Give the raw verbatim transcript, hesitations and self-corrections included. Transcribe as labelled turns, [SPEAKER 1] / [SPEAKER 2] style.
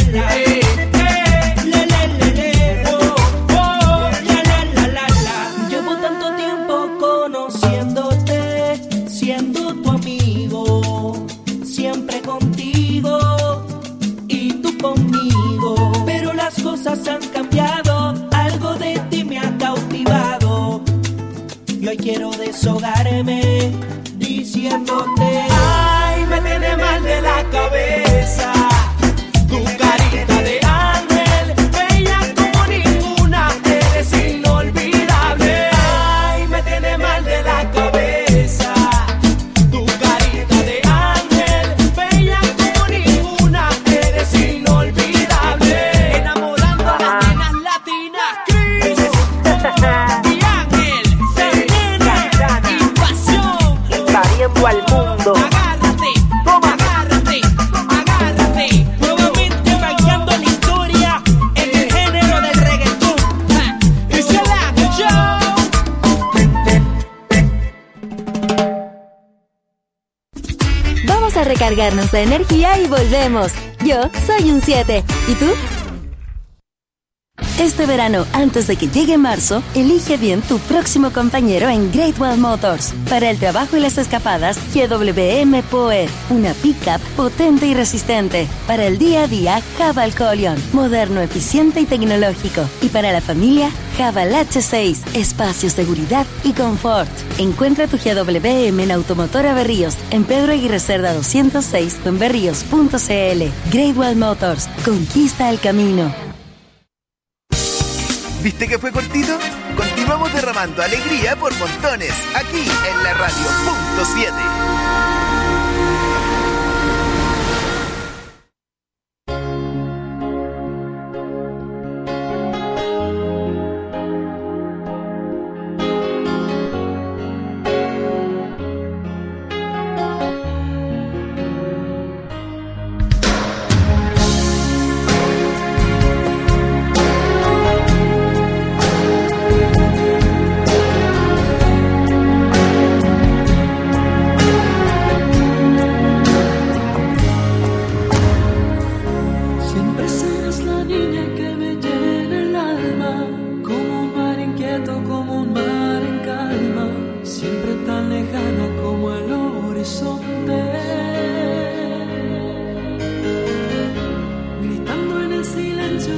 [SPEAKER 1] la. Eh, eh, le, le, le, le, oh, oh, la, la, la, la, la. Llevo tanto tiempo conociéndote, siendo tu amigo, siempre contigo y tú conmigo. Pero las cosas han cambiado, algo de ti me ha cautivado. Y hoy quiero deshogarme diciéndote: ay, me tiene mal de la cabeza tu carita de ángel, bella como ninguna, eres inolvidable. Ay, me tiene mal de la cabeza tu carita de ángel, bella como ninguna, eres inolvidable. Enamorando a las nenas latinas, Chris y Ángel, Santana y Pasión,
[SPEAKER 2] invadiendo al mundo.
[SPEAKER 1] Agárrate, toma, agárrate, agárrate. Nuevamente marcando la historia en el género del reggaetón. Ja, es el Ángel Show.
[SPEAKER 3] Vamos a recargarnos de energía y volvemos. Yo soy un siete. ¿Y tú? Este verano, antes de que llegue marzo, elige bien tu próximo compañero en Great Wall Motors. Para el trabajo y las escapadas, G W M Power, una pick-up potente y resistente. Para el día a día, Haval Colion, moderno, eficiente y tecnológico. Y para la familia, Haval H seis, espacio, seguridad y confort. Encuentra tu G W M en Automotora Berríos, en Pedro Aguirre Cerda doscientos seis o en berríos punto c l. Great Wall Motors, conquista el camino.
[SPEAKER 4] ¿Viste que fue cortito? Continuamos derramando alegría por montones, aquí en la radio punto siete.